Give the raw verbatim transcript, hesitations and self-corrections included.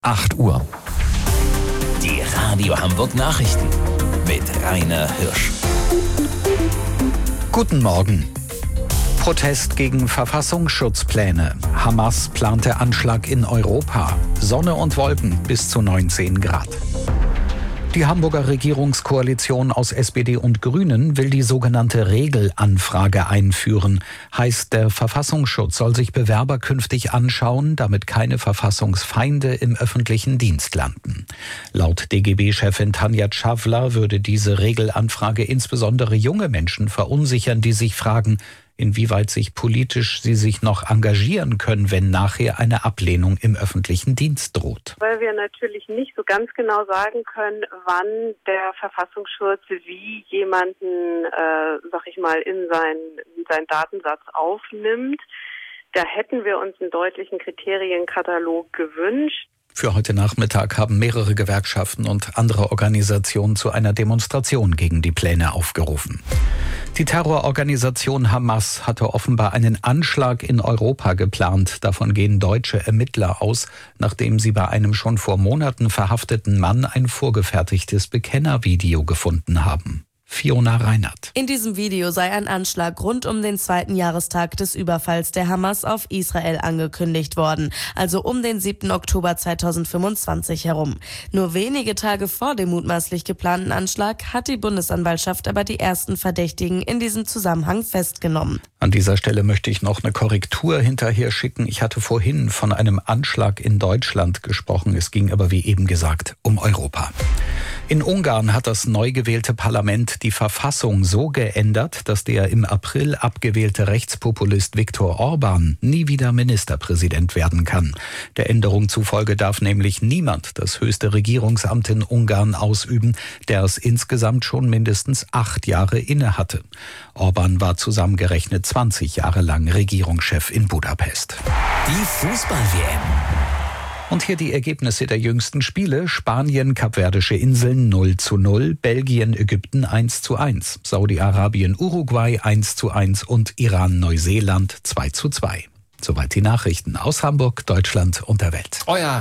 acht Uhr. Die Radio Hamburg Nachrichten mit Rainer Hirsch. Guten Morgen. Protest gegen Verfassungsschutzpläne. Hamas plante Anschlag in Europa. Sonne und Wolken bis zu neunzehn Grad. Die Hamburger Regierungskoalition aus S P D und Grünen will die sogenannte Regelanfrage einführen. Heißt, der Verfassungsschutz soll sich Bewerber künftig anschauen, damit keine Verfassungsfeinde im öffentlichen Dienst landen. Laut D G B-Chefin Tanja Schawler würde diese Regelanfrage insbesondere junge Menschen verunsichern, die sich fragen, inwieweit sich politisch sie sich noch engagieren können, wenn nachher eine Ablehnung im öffentlichen Dienst droht. Weil wir natürlich nicht so ganz genau sagen können, wann der Verfassungsschutz wie jemanden, äh, sag ich mal, in seinen, in seinen Datensatz aufnimmt. Da hätten wir uns einen deutlichen Kriterienkatalog gewünscht. Für heute Nachmittag haben mehrere Gewerkschaften und andere Organisationen zu einer Demonstration gegen die Pläne aufgerufen. Die Terrororganisation Hamas hatte offenbar einen Anschlag in Europa geplant. Davon gehen deutsche Ermittler aus, nachdem sie bei einem schon vor Monaten verhafteten Mann ein vorgefertigtes Bekennervideo gefunden haben. Fiona Reinhardt. In diesem Video sei ein Anschlag rund um den zweiten Jahrestag des Überfalls der Hamas auf Israel angekündigt worden, also um den siebten Oktober zweitausendfünfundzwanzig herum. Nur wenige Tage vor dem mutmaßlich geplanten Anschlag hat die Bundesanwaltschaft aber die ersten Verdächtigen in diesem Zusammenhang festgenommen. An dieser Stelle möchte ich noch eine Korrektur hinterher schicken. Ich hatte vorhin von einem Anschlag in Deutschland gesprochen. Es ging aber, wie eben gesagt, um Europa. In Ungarn hat das neu gewählte Parlament die Verfassung so geändert, dass der im April abgewählte Rechtspopulist Viktor Orbán nie wieder Ministerpräsident werden kann. Der Änderung zufolge darf nämlich niemand das höchste Regierungsamt in Ungarn ausüben, der es insgesamt schon mindestens acht Jahre innehatte. Orbán war zusammengerechnet zwanzig Jahre lang Regierungschef in Budapest. Die Fußball-W M. Und hier die Ergebnisse der jüngsten Spiele. Spanien, Kapverdische Inseln null zu null, Belgien, Ägypten eins zu eins, Saudi-Arabien, Uruguay eins zu eins und Iran, Neuseeland zwei zu zwei. Soweit die Nachrichten aus Hamburg, Deutschland und der Welt. Euer